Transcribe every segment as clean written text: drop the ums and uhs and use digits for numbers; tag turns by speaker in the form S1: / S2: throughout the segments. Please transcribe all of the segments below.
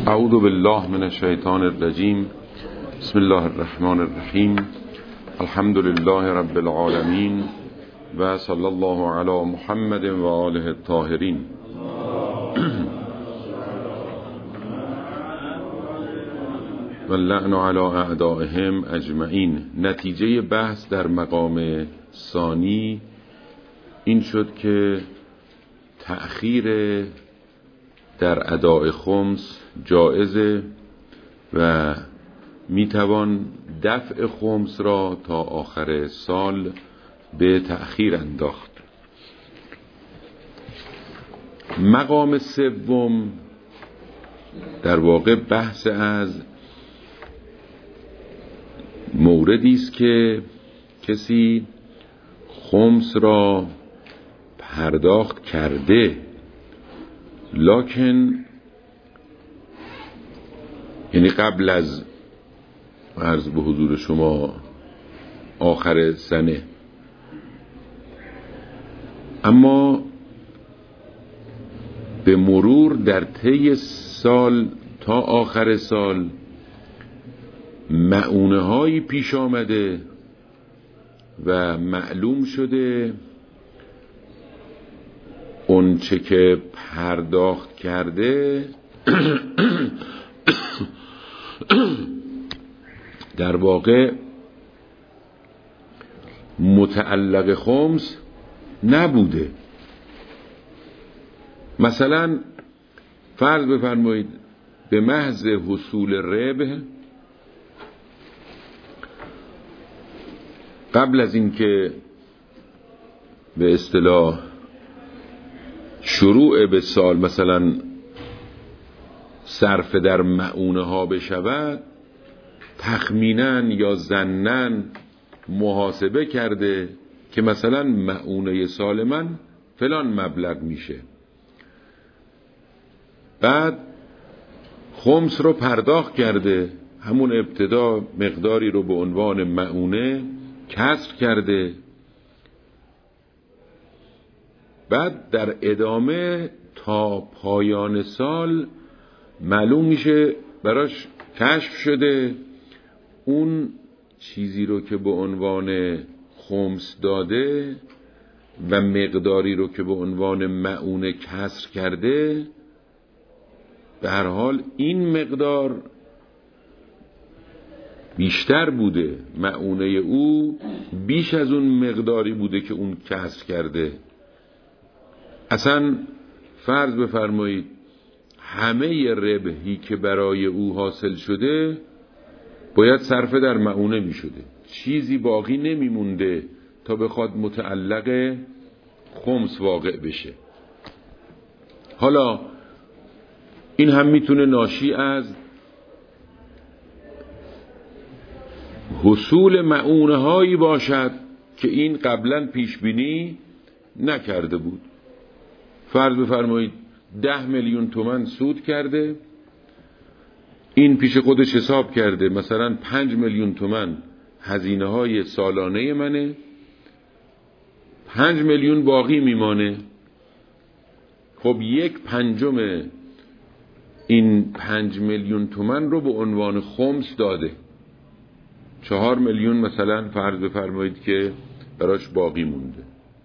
S1: اعوذ بالله من الشیطان الرجیم. بسم الله الرحمن الرحیم. الحمد لله رب العالمین و صلی الله علی محمد و آله الطاهرین. و اللعن علی اعدائهم اجمعین. نتیجه بحث در مقام ثانی این شد که تأخیر در اداء خمس جایزه و میتوان دفع خمس را تا آخر سال به تأخیر انداخت. مقام سوم در واقع بحث از موردی است که کسی خمس را پرداخت کرده لکن یعنی قبل از عرض به حضور شما آخر سنه، اما به مرور در طی سال تا آخر سال مؤونه هایی پیش آمده و معلوم شده اون چه که پرداخت کرده در واقع متعلق خمس نبوده. مثلا فرض بفرمایید به محض حصول ربح قبل از اینکه به اصطلاح شروع به سال مثلا صرف در مؤونه ها بشود، تخمیناً یا ظناً محاسبه کرده که مثلا مؤونه سال من فلان مبلغ میشه، بعد خمس رو پرداخت کرده، همون ابتدا مقداری رو به عنوان مؤونه کسر کرده، بعد در ادامه تا پایان سال معلوم میشه براش کشف شده اون چیزی رو که به عنوان خمس داده و مقداری رو که به عنوان مؤونه کسر کرده، به هر حال این مقدار بیشتر بوده، مؤونه او بیش از اون مقداری بوده که اون کسر کرده. اصلا فرض بفرمایید همه ربحی که برای او حاصل شده باید صرف در مؤونه می شده، چیزی باقی نمی مونده تا بخواد متعلق خمس واقع بشه. حالا این هم میتونه ناشی از حصول مؤونه هایی باشد که این قبلا پیش بینی نکرده بود. فرض بفرمایید 10 میلیون تومان سود کرده، این پیش خودش حساب کرده مثلا 5 میلیون تومان هزینه های سالانه منه، 5 میلیون باقی میمانه. خب 1/5 این 5 میلیون تومان رو به عنوان خمس داده، 4 میلیون مثلا فرض بفرمایید که براش باقی مونده.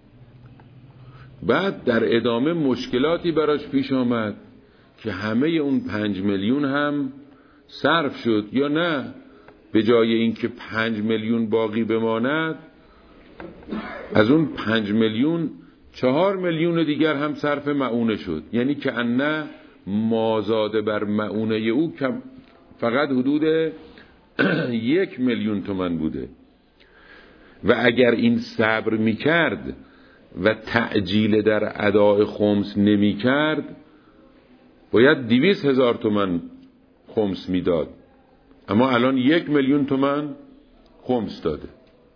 S1: بعد در ادامه مشکلاتی براش پیش آمد که همه اون 5 میلیون هم صرف شد، یا نه به جای اینکه 5 میلیون باقی بماند از اون 5 میلیون 4 میلیون دیگر هم صرف مؤونه شد، یعنی که انه مازاده بر مؤونه او فقط حدود 1 میلیون تومان بوده. و اگر این صبر میکرد و تعجیل در اداء خمس نمی کرد باید 200,000 تومان خمس میداد، اما الان 1 میلیون تومان خمس داده.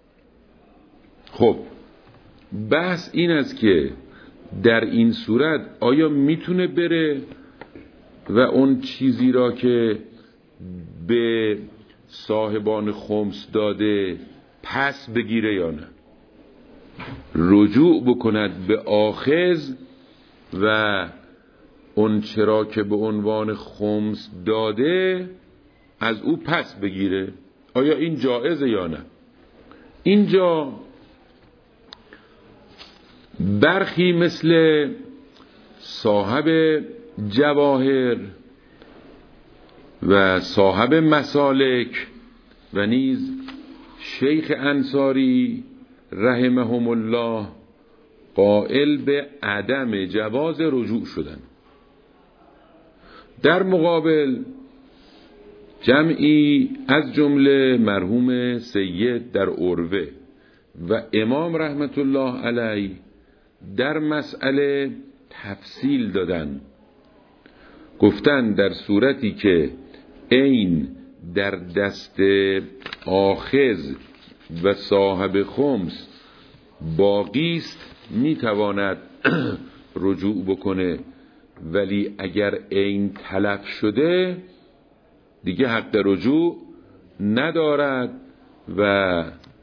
S1: خب بحث این است که در این صورت آیا میتونه بره و اون چیزی را که به صاحبان خمس داده پس بگیره یا نه، رجوع بکند به آخذ و اون چرا که به عنوان خمس داده از او پس بگیره. آیا این جایزه یا نه؟ اینجا برخی مثل صاحب جواهر و صاحب مسالک و نیز شیخ انصاری رحمهم الله قائل به عدم جواز رجوع شدن. در مقابل جمعی از جمله مرحوم سید در عروه و امام رحمت الله علیه در مسئله تفصیل دادن، گفتن در صورتی که عین در دست آخذ و صاحب خمس باقی است میتواند رجوع بکنه، ولی اگر عین تلف شده دیگه حق رجوع ندارد و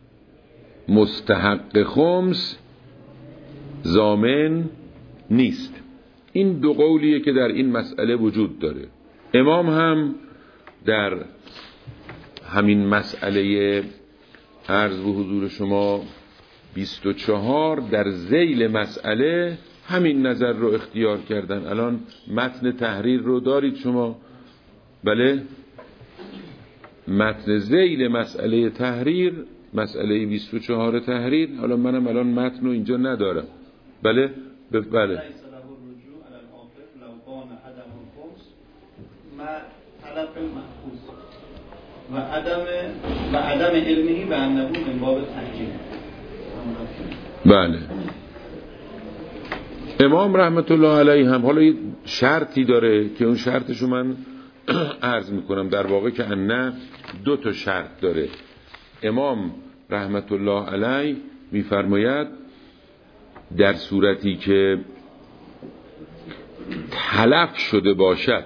S1: مستحق خمس ضامن نیست. این دو قولیه که در این مسئله وجود داره. امام هم در همین مسئله عرض به حضور شما 24 در ذیل مسئله همین نظر رو اختیار کردن. الان متن تحریر رو دارید شما؟ بله، متن ذیل مسئله تحریر، مسئله 24 تحریر. حالا منم الان متن رو اینجا ندارم. بله بله
S2: و عدم علمه به انه من باب تحجیل.
S1: بله، امام رحمت الله علیه هم حالا یه شرطی داره که اون شرطشو من عرض میکنم. در واقع که نه، دو تا شرط داره. امام رحمت الله علیه میفرماید در صورتی که تلف شده باشد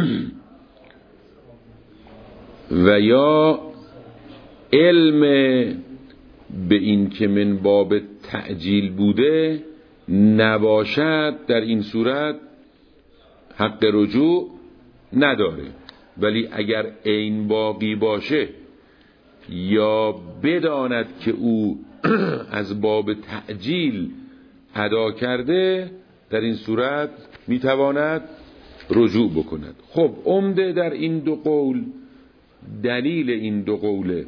S1: و یا علم به این که من باب تعجیل بوده نباشد، در این صورت حق رجوع نداره. ولی اگر عین باقی باشه یا بداند که او از باب تعجیل ادا کرده، در این صورت میتواند رجوع بکند. خب عمده در این دو قول دلیل این دو قوله.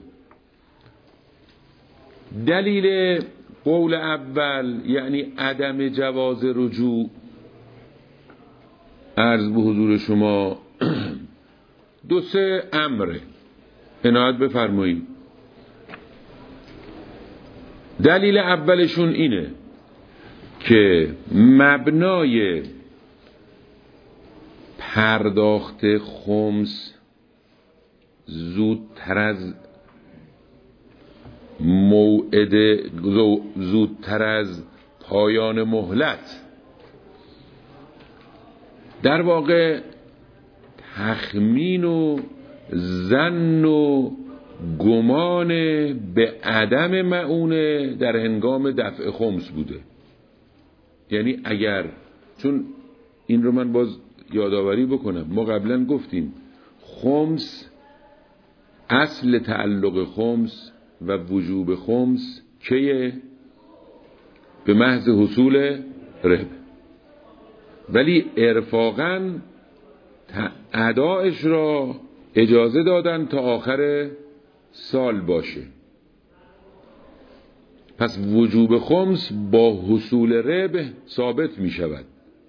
S1: دلیل قول اول یعنی عدم جواز رجوع، عرض به حضور شما دو سه امره، عنایت بفرمایید. دلیل اولشون اینه که مبنای پرداخت خمس زودتر از موعد، زودتر از پایان مهلت، در واقع تخمین و ظن و گمان به عدم مؤونه در هنگام دفع خمس بوده. یعنی اگر، چون این رو من باز یادآوری بکنم، ما قبلا گفتیم خمس، اصل تعلق خمس و وجوب خمس کیه؟ به محض حصول ربح، ولی ارفاقاً ادایش را اجازه دادن تا آخر سال باشه. پس وجوب خمس با حصول ربح ثابت می شود.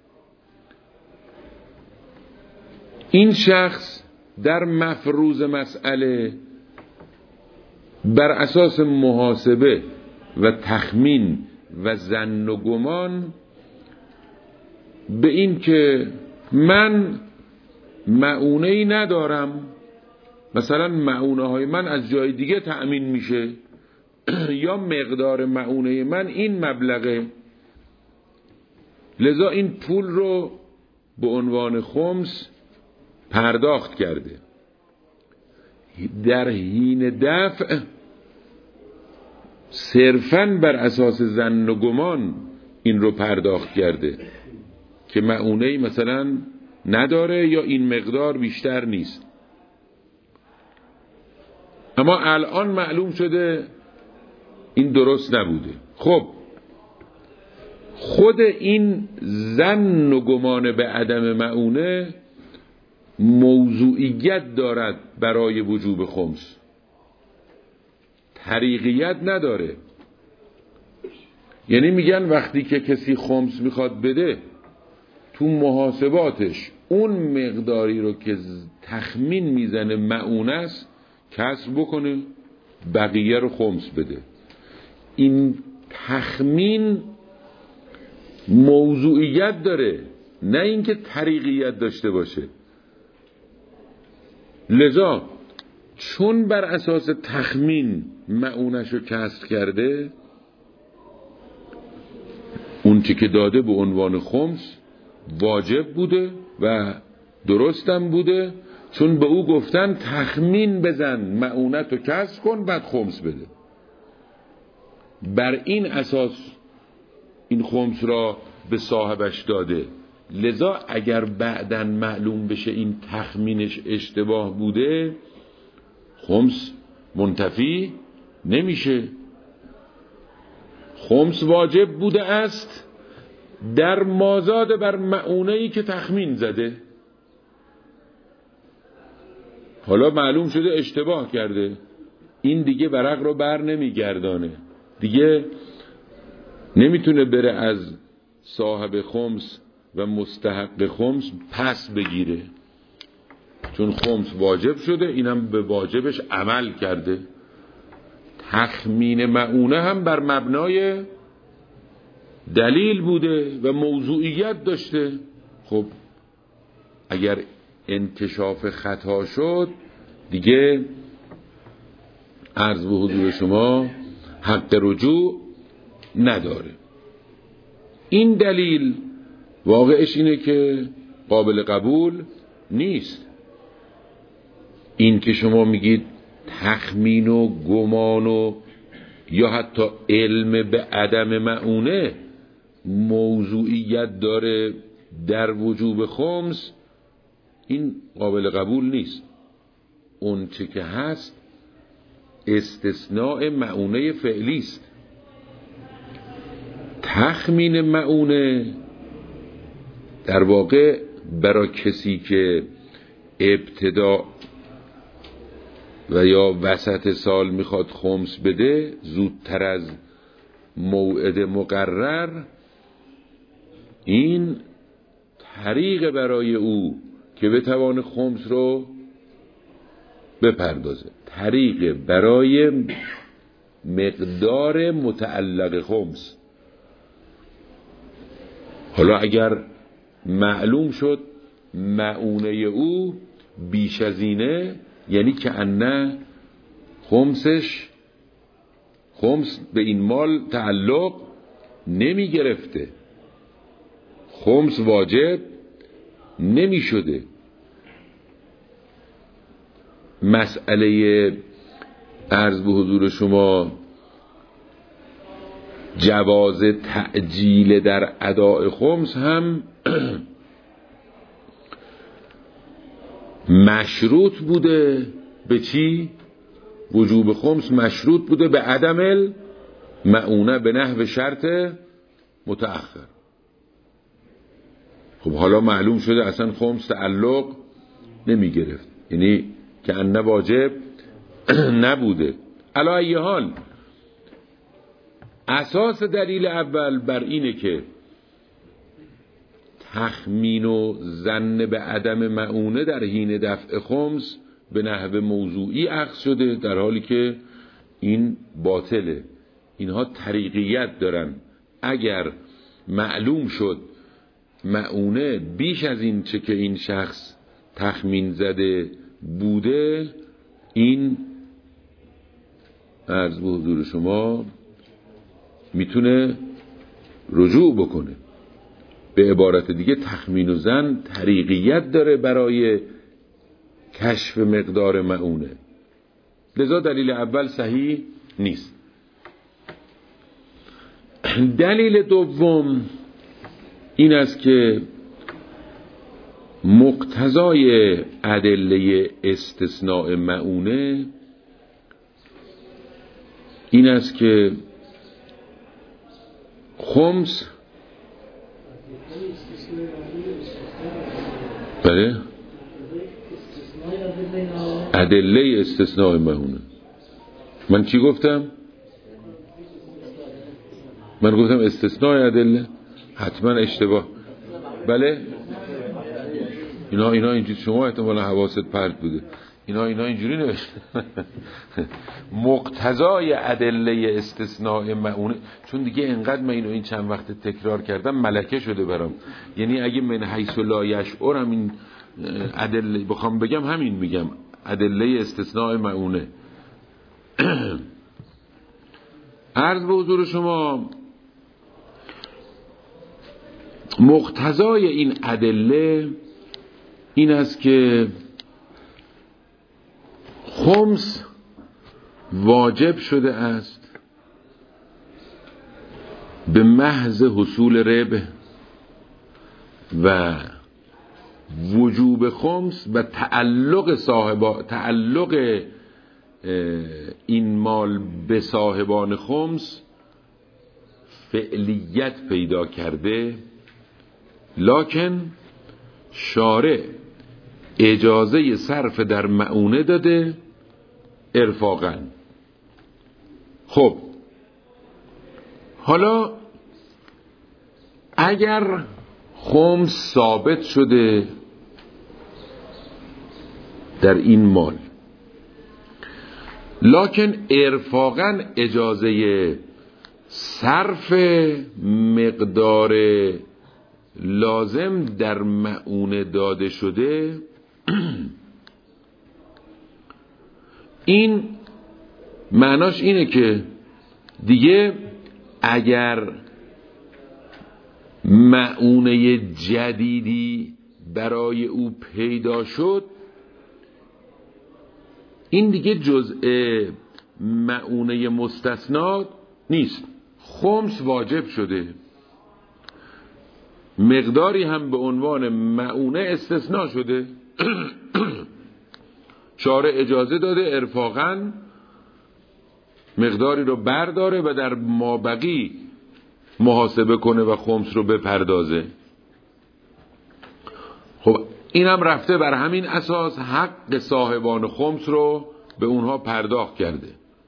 S1: این شخص در مفروض مسئله بر اساس محاسبه و تخمین و ظن و گمان به این که من مؤونه‌ای ندارم، مثلا مؤونه های من از جای دیگه تأمین میشه یا مقدار مؤونه من این مبلغه، لذا این پول رو به عنوان خمس پرداخت کرده. در حین دفع صرفاً بر اساس ظن و گمان این رو پرداخت کرده که مؤونه مثلا نداره یا این مقدار بیشتر نیست. اما الان معلوم شده این درست نبوده. خب خود این ظن و گمان به عدم مؤونه موضوعیت دارد برای وجوب خمس، طریقیت نداره. یعنی میگن وقتی که کسی خمس میخواد بده، تو محاسباتش اون مقداری رو که تخمین میزنه مؤونه است کسر بکنه، بقیه رو خمس بده. این تخمین موضوعیت داره، نه اینکه طریقیت داشته باشه. لذا چون بر اساس تخمین مؤونش رو کسر کرده، اون چی که داده به عنوان خمس واجب بوده و درستم بوده، چون به او گفتن تخمین بزن، مؤونت رو کسر کن، بعد خمس بده. بر این اساس این خمس را به صاحبش داده. لذا اگر بعداً معلوم بشه این تخمینش اشتباه بوده، خمس منتفی نمیشه. خمس واجب بوده است در مازاد بر مؤونه‌ای که تخمین زده. حالا معلوم شده اشتباه کرده، این دیگه ورق رو بر نمیگردانه، دیگه نمیتونه بره از صاحب خمس و مستحق خمس پس بگیره، چون خمس واجب شده، اینم به واجبش عمل کرده. تخمین مؤونه هم بر مبنای دلیل بوده و موضوعیت داشته. خب اگر انکشاف خطا شد، دیگه عرض به حضور شما حق رجوع نداره. این دلیل واقعش اینه که قابل قبول نیست. این که شما میگید تخمین و گمان و یا حتی علم به عدم مؤونه موضوعیت داره در وجوب خمس، این قابل قبول نیست. اون چه که هست استثناء مؤونه فعلی است. تخمین مؤونه در واقع برای کسی که ابتدا و یا وسط سال میخواد خمس بده زودتر از موعد مقرر، این طریق برای او که بتوان خمس رو بپردازه، طریق برای مقدار متعلق خمس. حالا اگر معلوم شد مؤونه او بیش از اینه، یعنی که انه خمس به این مال تعلق نمی گرفته، خمس واجب نمی شده. مسئله عرض به حضور شما جواز تعجیل در اداء خمس هم مشروط بوده به چی؟ وجوب خمس مشروط بوده به عدم مؤونه به نحو شرط متأخر. خب حالا معلوم شده اصلا خمس تعلق نمی گرفت، یعنی که انه واجب نبوده. علی ای حال اساس دلیل اول بر اینه که تخمین و ظن به عدم مؤونه در حین دفع خمس به نحو موضوعی اخذ شده، در حالی که این باطله. اینها طریقیت دارن. اگر معلوم شد مؤونه بیش از این چه که این شخص تخمین زده بوده، این عرض به حضور شما میتونه رجوع بکنه. به عبارت دیگه تخمین و ظن طریقیت داره برای کشف مقدار مؤونه، لذا دلیل اول صحیح نیست. دلیل دوم این است که مقتضای ادله استثناء مؤونه این است که خمس بله ادله استثناء مؤونه. من چی گفتم؟ من گفتم استثناء ادله، حتما اشتباه. بله اینا اینجوری، شما احتمالا حواست پرت بوده، اینا اینجوری نوشته مقتضای ادله استثناء مؤونه، چون دیگه انقدر من اینو این چند وقت تکرار کردم ملکه شده برام. یعنی اگه من حیث لا یشعرم این ادله بخوام بگم همین میگم، ادله استثناء مؤونه. عرض به حضور شما مقتضای این ادله این است که خمس واجب شده است به محض حصول ربح و وجوب خمس و تعلق این مال به صاحبان خمس فعلیت پیدا کرده، لکن شارع اجازه صرف در مؤونه داده ارفاقاً. خب حالا اگر خمس ثابت شده در این مال، لکن ارفاقاً اجازه صرف مقدار لازم در مؤونه داده شده، این معناش اینه که دیگه اگر مؤونه جدیدی برای او پیدا شد، این دیگه جزء مؤونه مستثنا نیست، خمس واجب شده، مقداری هم به عنوان مؤونه استثناء شده. شارع اجازه داده ارفاقاً مقداری رو برداره و در مابقی محاسبه کنه و خمس رو بپردازه. خب این هم رفته بر همین اساس حق صاحبان خمس رو به اونها پرداخت کرده.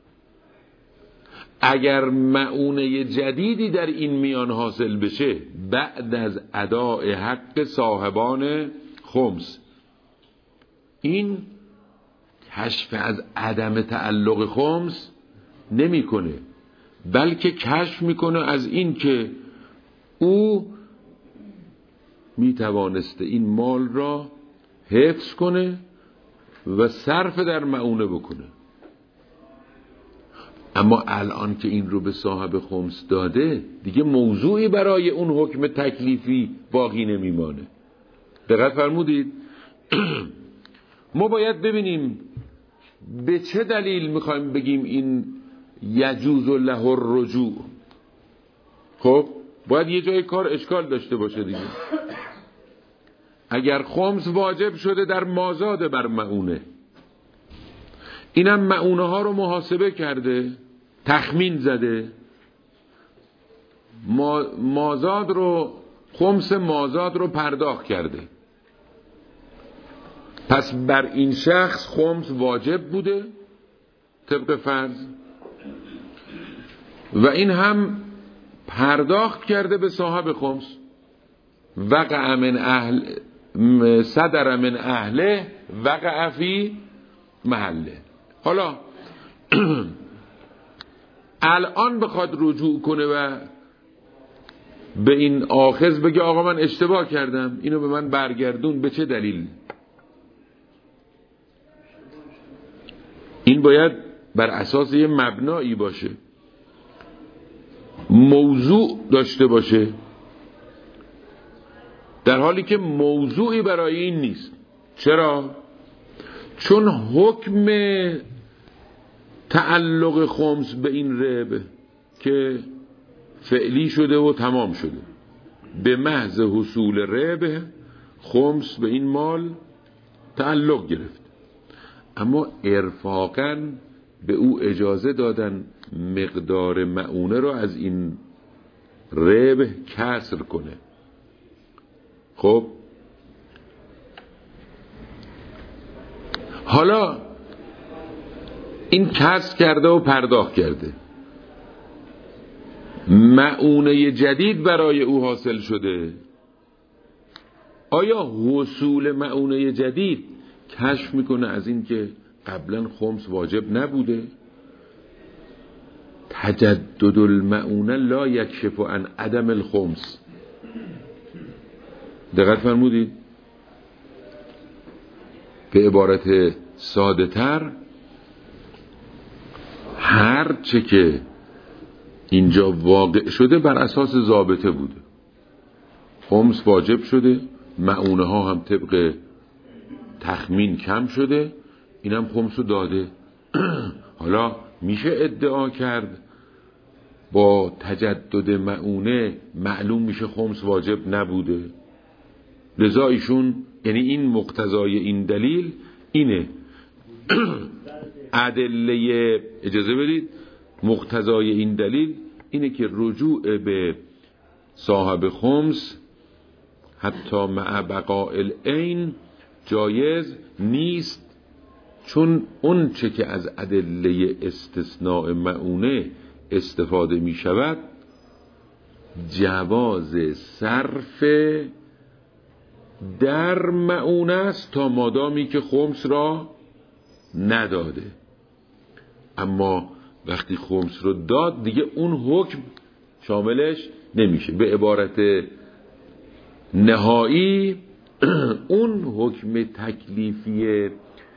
S1: اگر مؤونه جدیدی در این میان حاصل بشه بعد از اداء حق صاحبان خمس، این کشف از عدم تعلق خمس نمیکنه، بلکه کشف میکنه از این که او میتوانسته این مال را حفظ کنه و صرف در مؤونه بکنه. اما الان که این رو به صاحب خمس داده، دیگه موضوعی برای اون حکم تکلیفی باقی نمیمانه. دقت فرمودید؟ ما باید ببینیم به چه دلیل میخوایم بگیم این یجوز له الرجوع. خب باید یه جای کار اشکال داشته باشه دیگه. اگر خمس واجب شده در مازاد بر مؤونه، اینم مؤونه ها رو محاسبه کرده، تخمین زده، مازاد رو، خمس مازاد رو پرداخت کرده، پس بر این شخص خمس واجب بوده طبق فرض، و این هم پرداخت کرده به صاحب خمس. وقع من اهل صدر من اهله وقع فی محله. حالا الان بخواد رجوع کنه و به این آخذ بگه آقا من اشتباه کردم، اینو به من برگردون، به چه دلیل؟ این باید بر اساس یه مبنایی باشه، موضوع داشته باشه، در حالی که موضوعی برای این نیست. چرا؟ چون حکم تعلق خمس به این ربح که فعلی شده و تمام شده، به محض حصول ربح خمس به این مال تعلق گرفت، اما ارفاقاً به او اجازه دادن مقدار مؤونه رو از این ربح کسر کنه. خب حالا این کسر کرده و پرداخت کرده، مؤونه جدید برای او حاصل شده. آیا حصول مؤونه جدید کشف میکنه از این که قبلا خمس واجب نبوده؟ تجدد المؤونه لا یکشف عن عدم الخمس. دقت فرمودید؟ به عبارت ساده تر، هر چه که اینجا واقع شده بر اساس ضابطه بوده. خمس واجب شده، مؤونه ها هم طبق تخمین کم شده، اینم خمسو داده. حالا میشه ادعا کرد با تجدد مؤونه معلوم میشه خمس واجب نبوده. لذا ایشون، یعنی این مقتضای این دلیل اینه. ادله، اجازه بدید، مقتضای این دلیل اینه که رجوع به صاحب خمس حتی مع بقاء العین جایز نیست، چون اون چه که از ادله استثناء مؤونه استفاده می شود جواز صرف در مؤونه است تا مادامی که خمس را نداده. اما وقتی خمس رو داد دیگه اون حکم شاملش نمیشه. به عبارت نهایی اون حکم تکلیفی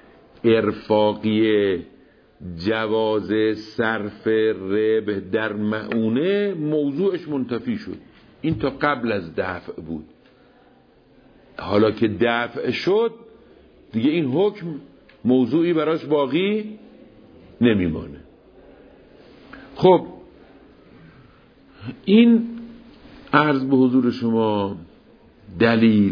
S1: ارفاقی جواز صرف ربح در مؤونه موضوعش منتفی شد. این تا قبل از دفع بود، حالا که دفع شد دیگه این حکم موضوعی براش باقی نمیمانه. خب این عرض به حضور شما دلیل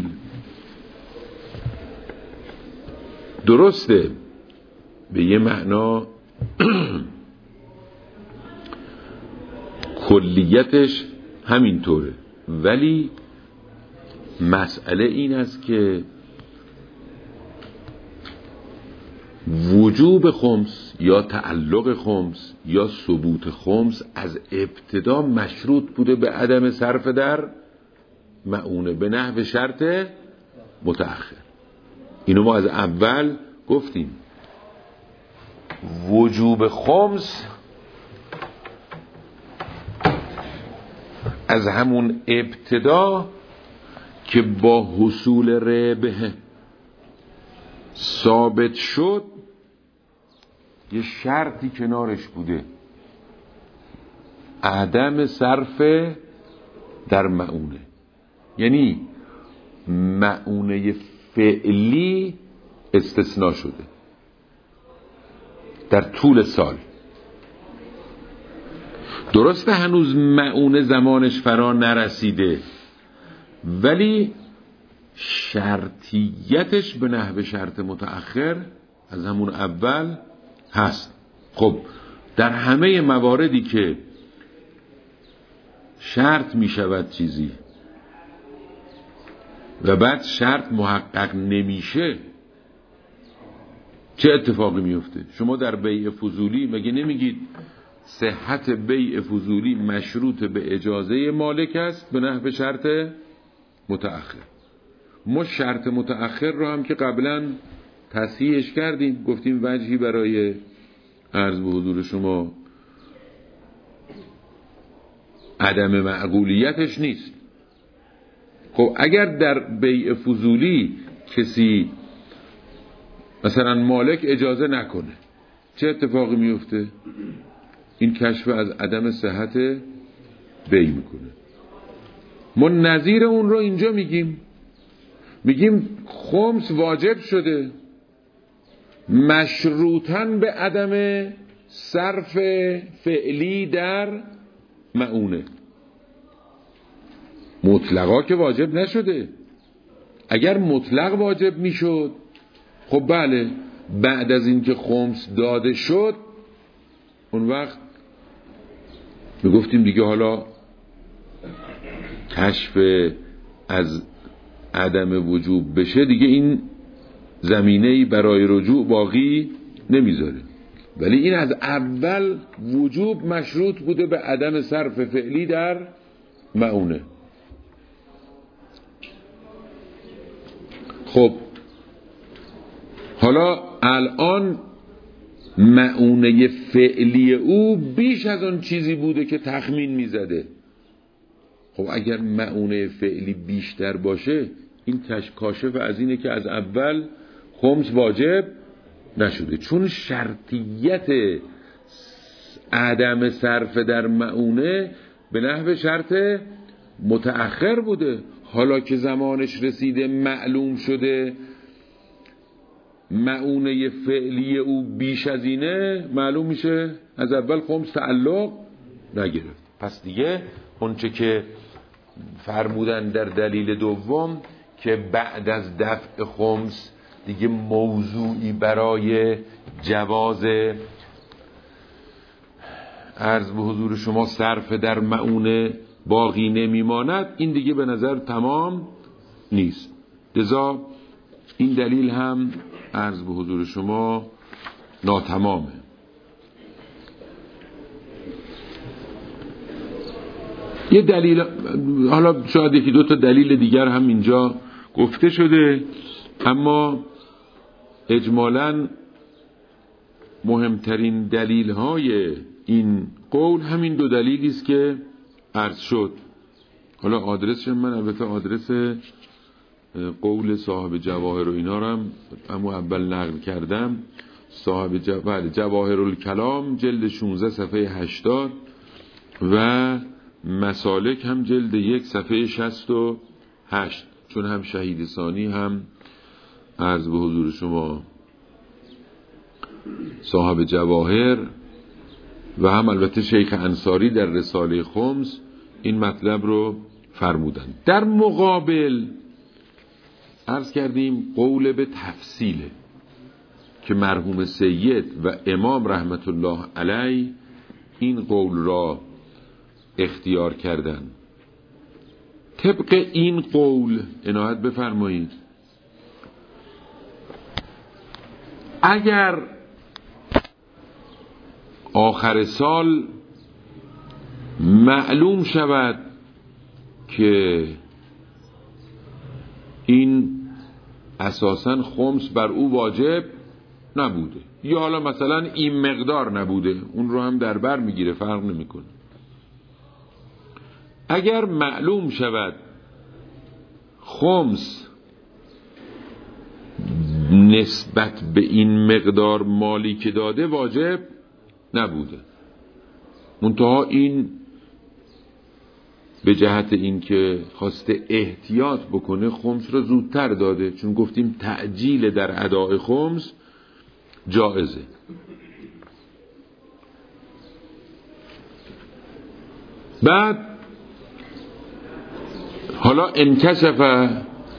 S1: درسته، به یه معنا کلیتش همینطوره، ولی مسئله این است که وجوب خمس یا تعلق خمس یا ثبوت خمس از ابتدا مشروط بوده به عدم صرف در مؤونه به نحو شرط متأخر. اینو ما از اول گفتیم. وجوب خمس از همون ابتدا که با حصول ربح ثابت شد یه شرطی کنارش بوده، عدم صرف در مؤونه. یعنی مؤونه فعلی استثناء شده در طول سال. درسته هنوز مؤونه زمانش فرا نرسیده، ولی شرطیتش به نحو شرط متأخر از همون اول هست. خب در همه مواردی که شرط می شود چیزی و بعد شرط محقق نمیشه چه اتفاقی میفته؟ شما در بیع فضولی مگه نمیگید صحت بیع فضولی مشروط به اجازه مالک است به نحو شرط متأخر؟ ما شرط متأخر رو هم که قبلا تصحیحش کردیم، گفتیم وجهی برای عرض به حضور شما عدم معقولیتش نیست. خب اگر در بیع فضولی کسی مثلا مالک اجازه نکنه چه اتفاقی میفته؟ این کشف از عدم صحت بیع میکنه. ما نظیر اون رو اینجا میگیم خمس واجب شده مشروطاً به عدم صرف فعلی در مؤونه. مطلقا که واجب نشده، اگر مطلق واجب میشد، خب بله، بعد از اینکه خمس داده شد اون وقت میگفتیم دیگه حالا کشف از عدم وجوب بشه، دیگه این زمینه‌ای برای رجوع باقی نمیذاره. ولی این از اول وجوب مشروط بوده به عدم صرف فعلی در مؤونه. خب حالا الان مؤونه فعلی او بیش از اون چیزی بوده که تخمین میزده. خب اگر مؤونه فعلی بیشتر باشه، این کاشف از اینه که از اول خمس واجب نشده، چون شرطیت عدم صرف در مؤونه به نحو شرط متأخر بوده. حالا که زمانش رسیده، معلوم شده مؤونه فعلی او بیش از اینه، معلوم میشه از اول خمس تعلق نگرفت. پس دیگه اونچه که فرمودن در دلیل دوم که بعد از دفع خمس دیگه موضوعی برای جواز عرض به حضور شما صرف در مؤونه باقی نمیماند، این دیگه به نظر تمام نیست. لذا این دلیل هم عرض به حضور شما ناتمامه. یه دلیل، حالا شاید یکی دو تا دلیل دیگر هم اینجا گفته شده، اما اجمالاً مهمترین دلیل های این قول همین دو دلیلی است که عرض شد. حالا آدرسش من البته آدرس قول صاحب جواهر و اینا رو هم اما اول نقل کردم. صاحب جواهر الکلام جلد 16 صفحه 80 و مسالک هم جلد 1 صفحه 68، چون هم شهید ثانی هم عرض به حضور شما صاحب جواهر و هم البته شیخ انصاری در رساله خمس این مطلب رو فرمودن. در مقابل عرض کردیم قول به تفصیله که مرحوم سید و امام رحمت الله علیه این قول را اختیار کردن. طبق این قول عنایت بفرمایید، اگر آخر سال معلوم شود که این اساساً خمس بر او واجب نبوده، یا حالا مثلا این مقدار نبوده، اون رو هم در بر میگیره، فرق نمیکنه. اگر معلوم شود خمس نسبت به این مقدار مالی که داده واجب نبوده، منتها این به جهت این که خواسته احتیاط بکنه خمس رو زودتر داده، چون گفتیم تعجیل در اداء خمس جائزه. بعد حالا انکشف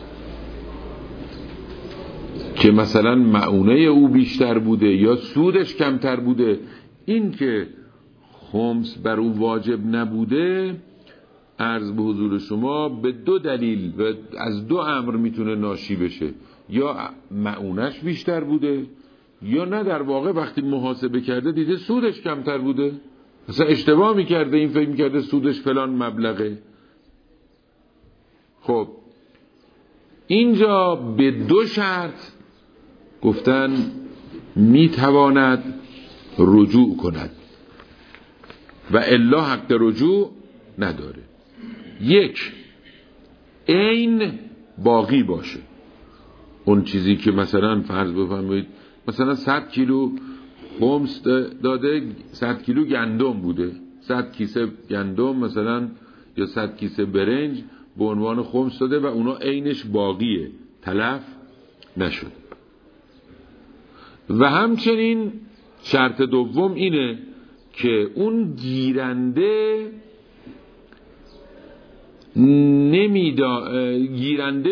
S1: که مثلا مؤونه او بیشتر بوده یا سودش کمتر بوده، این که خمس بر او واجب نبوده عرض به حضور شما به دو دلیل و از دو امر میتونه ناشی بشه، یا مؤونش بیشتر بوده یا نه، در واقع وقتی محاسبه کرده دیده سودش کمتر بوده، مثلا اشتباه میکرده، این فکر میکرده سودش فلان مبلغه. خب اینجا به دو شرط گفتن میتواند رجوع کند و الا حق رجوع نداره. یک، عین باقی باشه، اون چیزی که مثلا فرض بفرمایید مثلا 100 کیلو خمس داده، 100 کیلو گندم بوده، 100 کیسه گندم مثلا یا 100 کیسه برنج به عنوان خمس داده و اونا عینش باقیه، تلف نشد. و همچنین شرط دوم اینه که اون گیرنده گیرنده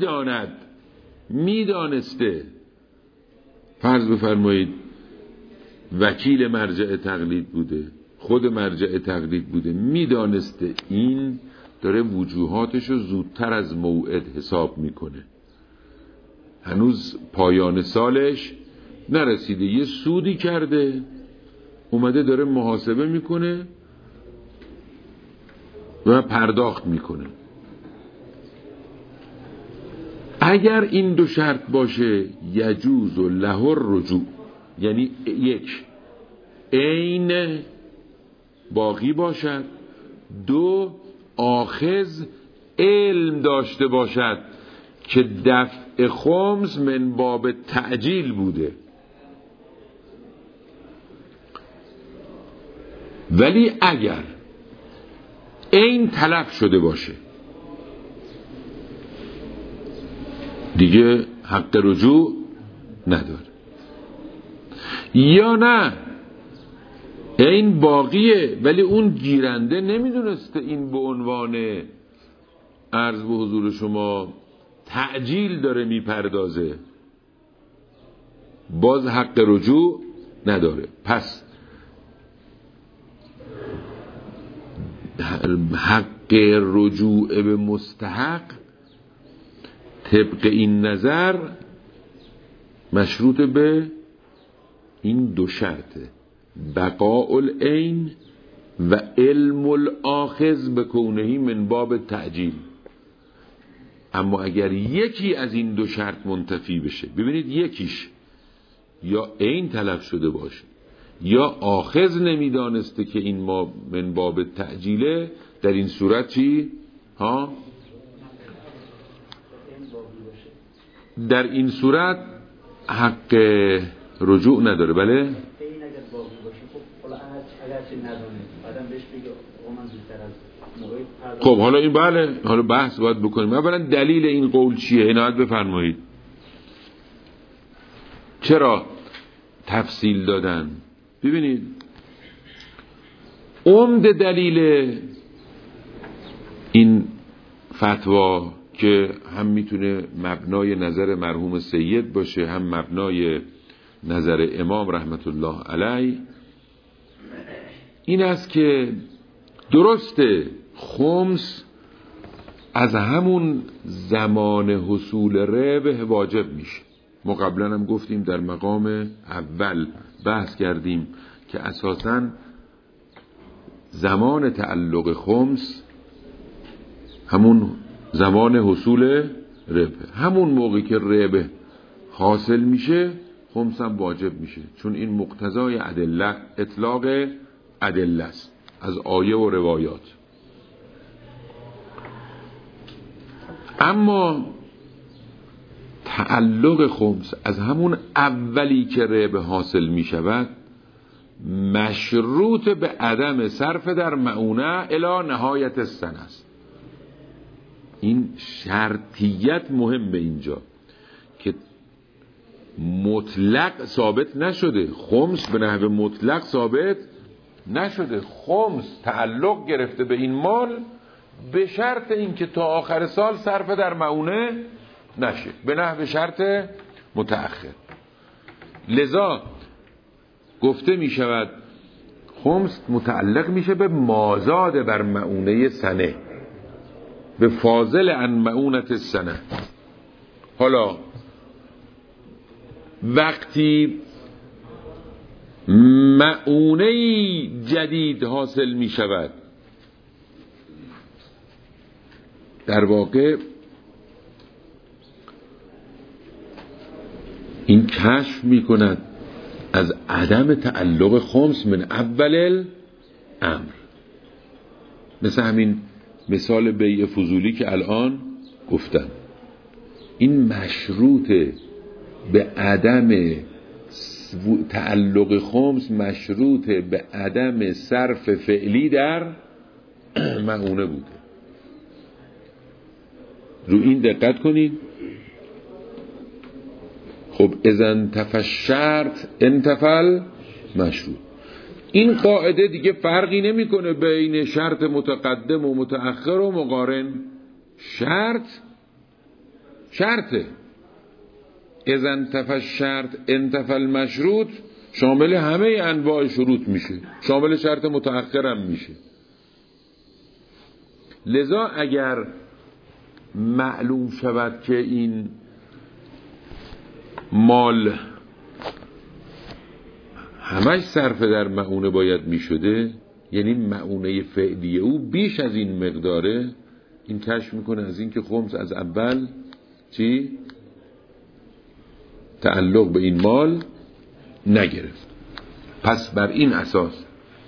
S1: میدانسته، فرض بفرمایید وکیل مرجع تقلید بوده، خود مرجع تقلید بوده، میدانسته این داره وجوهاتشو زودتر از موعد حساب میکنه، هنوز پایان سالش نرسیده، یه سودی کرده، اومده داره محاسبه میکنه و پرداخت میکنه. اگر این دو شرط باشه یجوز و له الرجوع، یعنی یک، عین باقی باشد، دو، آخذ علم داشته باشد که دفع خمس من باب تعجیل بوده. ولی اگر عین تلف شده باشه دیگه حق رجوع نداره. یا نه این باقیه ولی اون گیرنده نمیدونسته این به عنوان عرض به حضور شما تعجیل داره میپردازه، باز حق رجوع نداره. پس حق رجوع به مستحق طبق این نظر مشروط به این دو شرطه، بقاء العین و علم الاخذ به کونهی من باب تعجیل. اما اگر یکی از این دو شرط منتفی بشه، ببینید یکیش یا عین تلف شده باشه یا آخذ نمیدانسته که این ما من باب تعجیله، در این صورت چی؟ در این صورت حق رجوع نداره. بله؟ خب حالا این بله، حالا بحث باید بکنیم. اولا دلیل این قول چیه؟ عنایت بفرمایید. چرا تفصیل دادن؟ ببینید عمده دلیل این فتوا که هم میتونه مبنای نظر مرحوم سید باشه هم مبنای نظر امام رحمت الله علیه، این است که درسته خمس از همون زمان حصول ربح واجب میشه. ما قبلا هم گفتیم در مقام اول بحث کردیم که اساساً زمان تعلق خمس همون زمان حصول ربح، همون موقعی که ربح حاصل میشه خمس هم واجب میشه، چون این مقتضای ادله، اطلاق ادله است از آیه و روایات. اما تعلق خمس از همون اولی که ربح حاصل میشود مشروط به عدم صرف در مؤونه الی نهایت السنه است. این شرطیت مهمه اینجا که مطلق ثابت نشده، خمس به نحو مطلق ثابت نشده، خمس تعلق گرفته به این مال به شرط اینکه تا آخر سال صرف در مؤونه نشه، به نحو شرط متأخر. لذا گفته می شود خمس متعلق میشه به مازاد بر مؤونه سنه، به فاضل عن مؤونت السنه. حالا وقتی مؤونه جدید حاصل می شود، در واقع این کشف می کند از عدم تعلق خمس من اول الامر. مثل همین مثال بیع فضولی که الان گفتن، این مشروط به عدم تعلق خمس، مشروط به عدم صرف فعلی در مؤونه بوده. رو این دقت کنید. خب اذا انتفى الشرط انتفى المشروط. این قاعده دیگه فرقی نمیکنه بین شرط متقدم و متأخر و مقارن. شرطه. اذا انتفى الشرط انتفى المشروط شامل همه انواع شروط میشه، شامل شرط متأخر هم میشه. لذا اگر معلوم شود که این مال همش صرف در مؤونه باید میشده، یعنی مؤونه فعلی او بیش از این مقداره، این کشف میکنه از این که خمس از اول چی؟ تعلق به این مال نگرفت. پس بر این اساس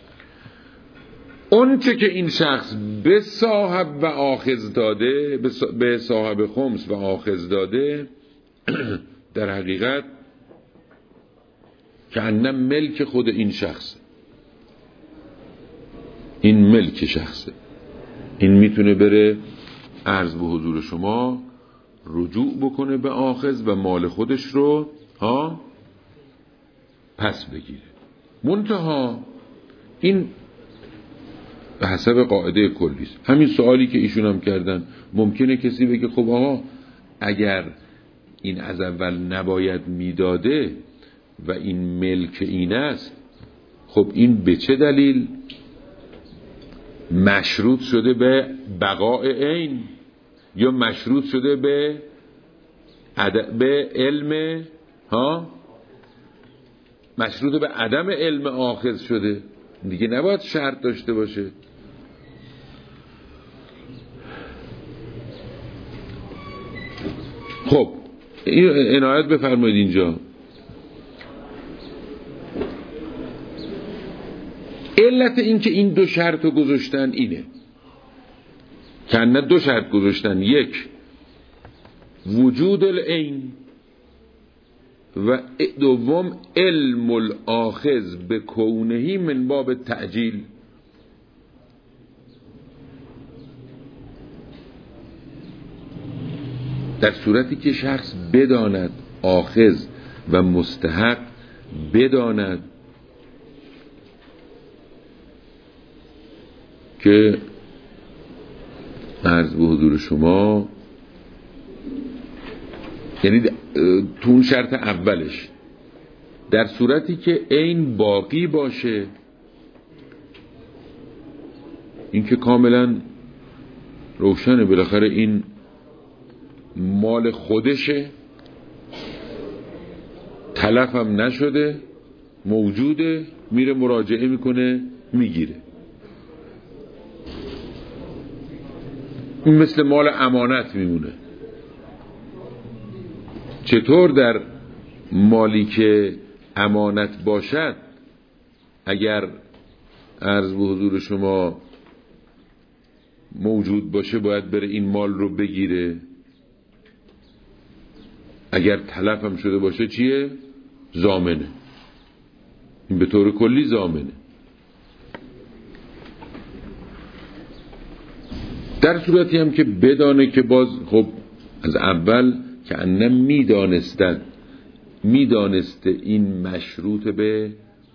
S1: اون چه که این شخص به صاحب و آخذ داده، به صاحب خمس و آخذ داده، در حقیقت که انم ملک خود این شخص، این ملک شخصه، این میتونه بره عرض به حضور شما رجوع بکنه به آخذ و مال خودش رو پس بگیره. منتها این به حسب قاعده کلی است. همین سوالی که ایشون هم کردن، ممکنه کسی بگه خب آقا اگر این از اول نباید میداده و این ملک این است، خب این به چه دلیل مشروط شده به بقاء عین یا مشروط شده به علم مشروط به عدم علم آخذ شده؟ دیگه نباید شرط داشته باشه. خب عنایت بفرمایید اینجا علت این که این دو شرط رو گذاشتن اینه که نه دو شرط گذاشتن، یک وجود العین و دوم علم الاخذ به کونهی من باب تعجیل. در صورتی که شخص بداند آخذ و مستحق، بداند که عرض به حضور شما، یعنی تو اون شرط اولش در صورتی که عین باقی باشه، این که کاملا روشنه، بالاخره این مال خودشه، تلف هم نشده، موجوده، میره مراجعه میکنه میگیره. این مثل مال امانت میمونه. چطور در مالی که امانت باشد اگر عرض به حضور شما موجود باشه باید بره این مال رو بگیره، اگر تلف هم شده باشه چیه؟ ضامنه. این به طور کلی ضامنه. در صورتی هم که بدانه که باز خب از اول که انم میدانسته این مشروط به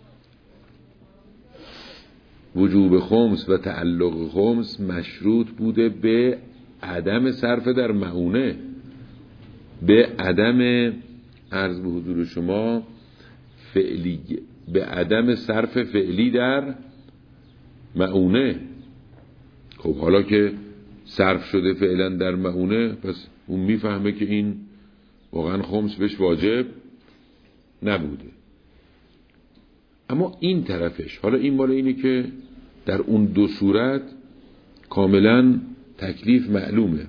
S1: وجوب خمس و تعلق خمس، مشروط بوده به عدم صرف در مؤونه، به عدم عرض به حضور شما فعلی، به عدم صرف فعلی در مؤونه. خب حالا که صرف شده فعلا در مؤونه، پس اون میفهمه که این واقعا خمس بهش واجب نبوده. اما این طرفش، حالا این مال اینه که در اون دو صورت کاملا تکلیف معلومه،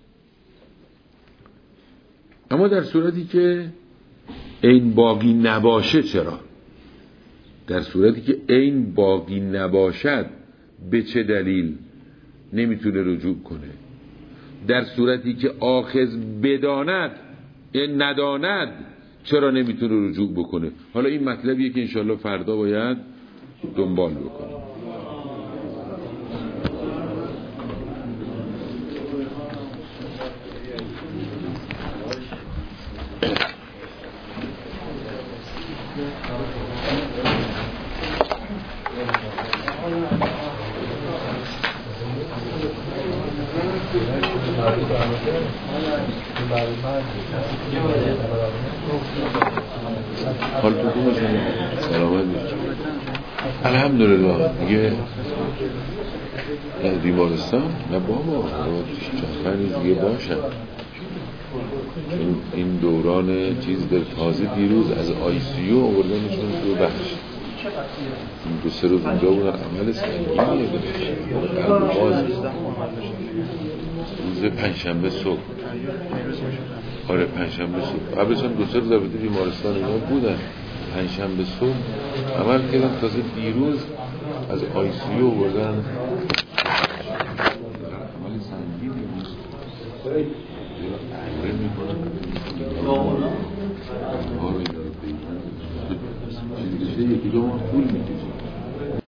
S1: اما در صورتی که عین باقی نباشه چرا؟ در صورتی که عین باقی نباشد به چه دلیل نمیتونه رجوع کنه؟ در صورتی که آخذ بداند نداند چرا نمیتونه رجوع بکنه؟ حالا این مطلبیه که انشالله فردا باید دنبال بکنه. حالتون خوبه شما؟ سلامت باشید. الحمدلله. دیگه از بیمارستان؟ نه بابا چند روز دیگه باشم. این دوران چیز در تازه دیروز از ICU آوردنشون تو بخش. این 2-3 روز اونجا بودن. عمل سنگینیه قلب باز. روز پنجشنبه صبح. آره پنجشنبه صبح. قبلش هم 2-3 روز البته بیمارستان اینا بودن. پنجشنبه صبح عمل کردن. تازه دیروز از ICU آوردن